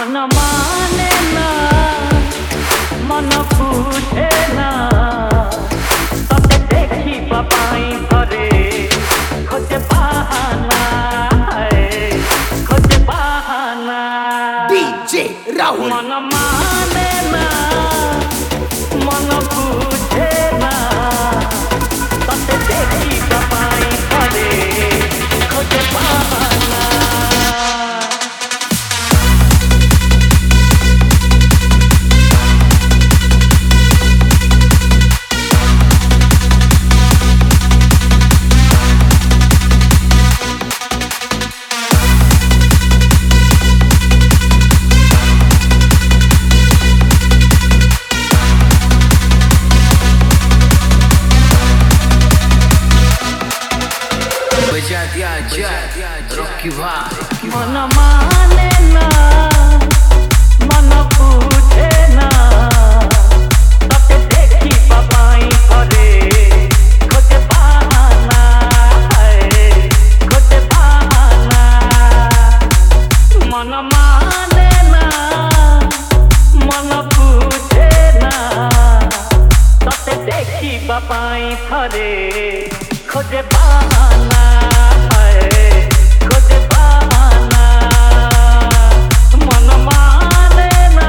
मन माने ना मन बुझे ना तते देखी पाई घरे खोजे बहाना खोजे बहाना डीजे राहुल मन माने ना मन बुझे ना तते देखी पाई घरे खोजे बहाना बजा दिया रॉकी भाई मन माने ना मन बुझे ना तते देखी पाई घरे खोजे बहाना खोजे बहाना मन माने ना मन बुझे ना तते देखी पाई घरे खोजे बहाना खोजे बहाना मन माने ना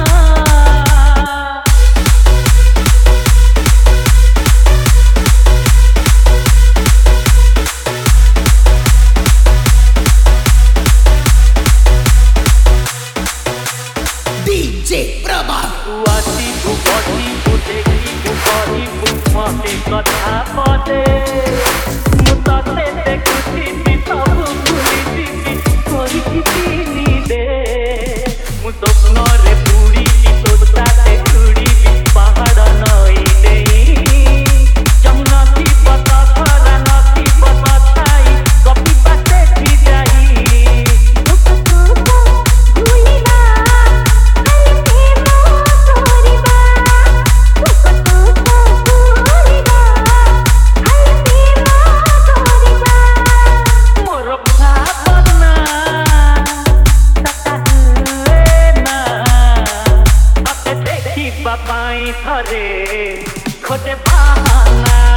डीजे प्रभात आसी बुझी देखी बुझी बुझे कथा पदे मुताते देखुची सब भूली कोई दे मु स्वप्न रे पूरी तोताते कुड़ी पहाड़ नई देई जमुनाती पता खरा नती बताई कपी बाटे की जाई पाई घरे खोजे बहाना